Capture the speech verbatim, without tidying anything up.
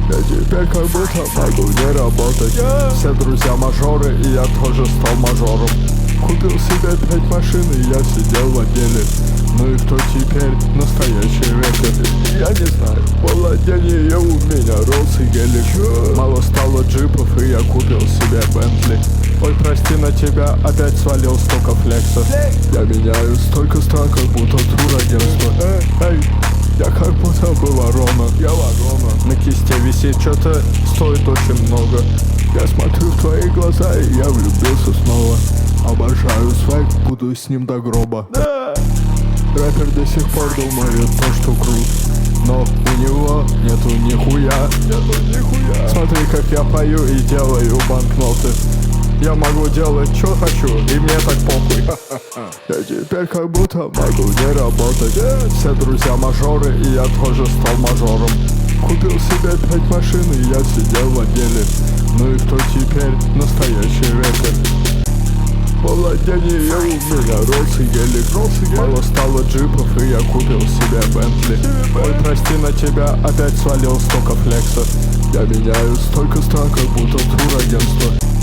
Я теперь как будто могу не работать. Все друзья мажоры, и я тоже стал мажором. Купил себе пять машин, и я сидел в отделе. Ну и кто теперь настоящий рэпер? Я не знаю. Владение у меня Роллс и гелик. Мало стало джипов, и я купил себе Бентли. Ой, прости, на тебя опять свалил столько флексов. Я меняю столько стран, как будто турагентство. Эй, я как будто бы ворона. Я ворона. На кисте висит что-то, стоит очень много. Я смотрю в твои глаза, и я влюбился снова. Обожаю свайк, буду с ним до гроба. Рэпер до сих пор думает то, что крут, но у него нету нихуя. Нету нихуя. Смотри, как я пою и делаю банкноты. Я могу делать, что хочу, и мне так похуй. Я теперь как будто могу не работать. Все друзья мажоры, и я тоже стал мажором. Купил себе пять машин, и я сидел в отделе. Ну и кто теперь настоящий рэпер? Владение у меня Роллс и гелик. Мало стало джипов, и я купил себе Бентли. Ой, прости, на тебя опять свалил столько флексов. Я меняю столько стран, как будто турагентство.